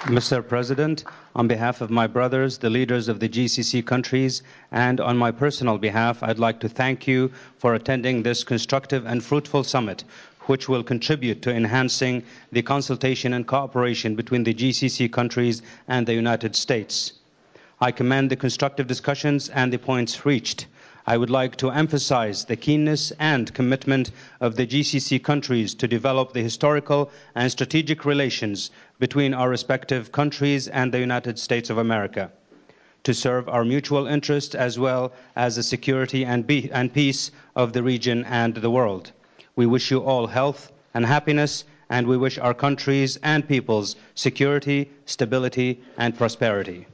Mr. President, on behalf of my brothers, the leaders of the GCC countries, and on my personal behalf, I'd like to thank you for attending this constructive and fruitful summit, which will contribute to enhancing the consultation and cooperation between the GCC countries and the United States. I commend the constructive discussions and the points reached. I would like to emphasize the keenness and commitment of the GCC countries to develop the historical and strategic relations between our respective countries and the United States of America, to serve our mutual interest as well as the security and peace of the region and the world. We wish you all health and happiness, and we wish our countries and peoples security, stability, and prosperity.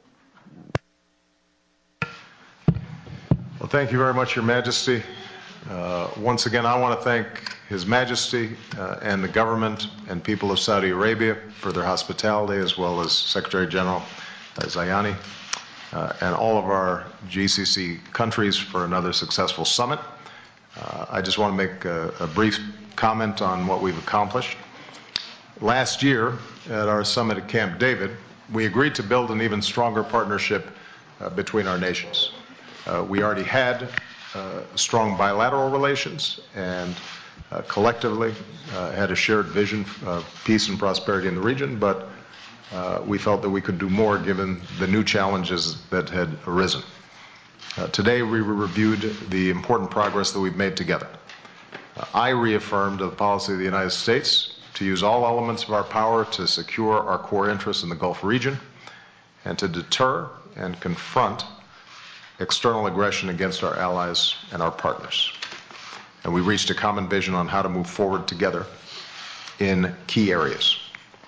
Well, thank you very much, Your Majesty. Once again, I want to thank His Majesty and the government and people of Saudi Arabia for their hospitality, as well as Secretary General Zayani and all of our GCC countries for another successful summit. I just want to make a brief comment on what we've accomplished. Last year, at our summit at Camp David, we agreed to build an even stronger partnership between our nations. We already had strong bilateral relations and collectively had a shared vision of peace and prosperity in the region, but we felt that we could do more given the new challenges that had arisen. Today we reviewed the important progress that we've made together. I reaffirmed the policy of the United States to use all elements of our power to secure our core interests in the Gulf region and to deter and confront external aggression against our allies and our partners. And we reached a common vision on how to move forward together in key areas.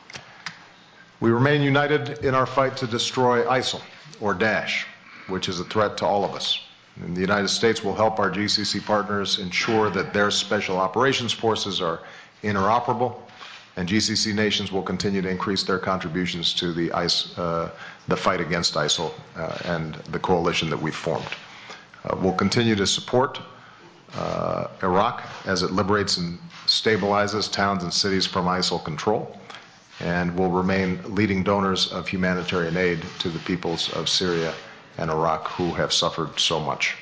We remain united in our fight to destroy ISIL, or Daesh, which is a threat to all of us. And the United States will help our GCC partners ensure that their special operations forces are interoperable, and GCC nations will continue to increase their contributions to the fight against ISIL and the coalition that we've formed. We'll continue to support Iraq as it liberates and stabilizes towns and cities from ISIL control, and will remain leading donors of humanitarian aid to the peoples of Syria and Iraq who have suffered so much.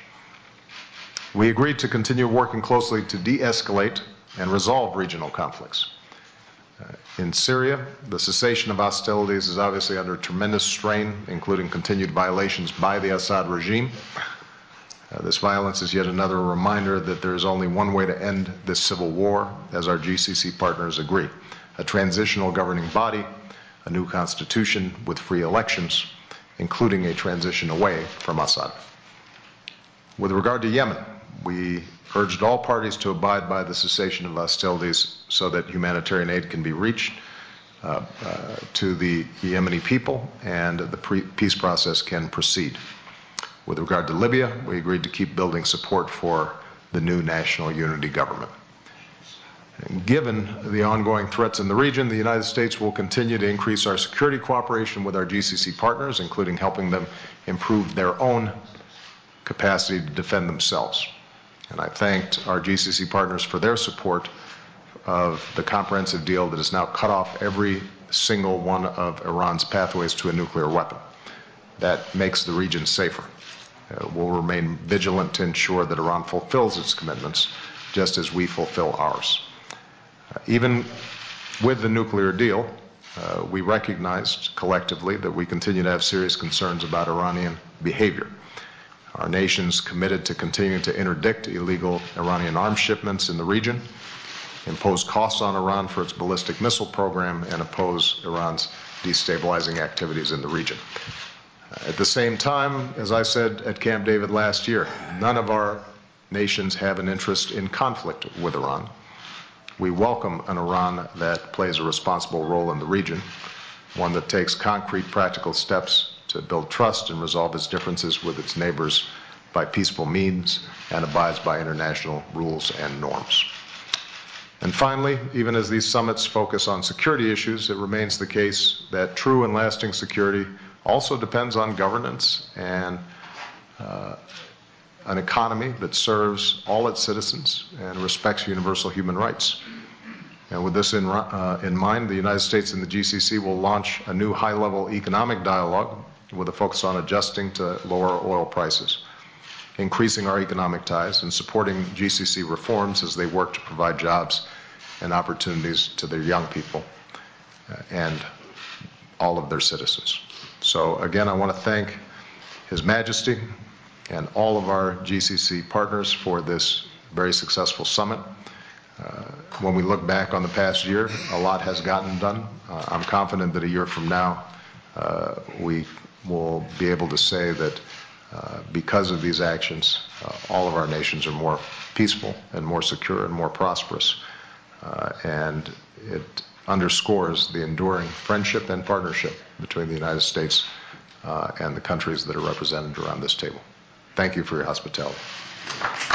We agreed to continue working closely to de-escalate and resolve regional conflicts. In Syria, the cessation of hostilities is obviously under tremendous strain, including continued violations by the Assad regime. This violence is yet another reminder that there is only one way to end this civil war, as our GCC partners agree: a transitional governing body, a new constitution with free elections, including a transition away from Assad. With regard to Yemen, we urged all parties to abide by the cessation of hostilities so that humanitarian aid can be reached to the Yemeni people and the peace process can proceed. With regard to Libya, we agreed to keep building support for the new national unity government. And given the ongoing threats in the region, the United States will continue to increase our security cooperation with our GCC partners, including helping them improve their own capacity to defend themselves. And I thanked our GCC partners for their support of the comprehensive deal that has now cut off every single one of Iran's pathways to a nuclear weapon. That makes the region safer. We'll remain vigilant to ensure that Iran fulfills its commitments, just as we fulfill ours. Even with the nuclear deal, we recognized collectively that we continue to have serious concerns about Iranian behavior. Our nation's committed to continuing to interdict illegal Iranian arms shipments in the region, impose costs on Iran for its ballistic missile program, and oppose Iran's destabilizing activities in the region. At the same time, as I said at Camp David last year, none of our nations have an interest in conflict with Iran. We welcome an Iran that plays a responsible role in the region, one that takes concrete, practical steps to build trust and resolve its differences with its neighbors by peaceful means and abides by international rules and norms. And finally, even as these summits focus on security issues, it remains the case that true and lasting security also depends on governance and an economy that serves all its citizens and respects universal human rights. And with this in mind, the United States and the GCC will launch a new high-level economic dialogue with a focus on adjusting to lower oil prices, increasing our economic ties, and supporting GCC reforms as they work to provide jobs and opportunities to their young people and all of their citizens. So again, I want to thank His Majesty and all of our GCC partners for this very successful summit. When we look back on the past year, a lot has gotten done. I'm confident that a year from now, we will be able to say that because of these actions, all of our nations are more peaceful and more secure and more prosperous. And it underscores the enduring friendship and partnership between the United States and the countries that are represented around this table. Thank you for your hospitality.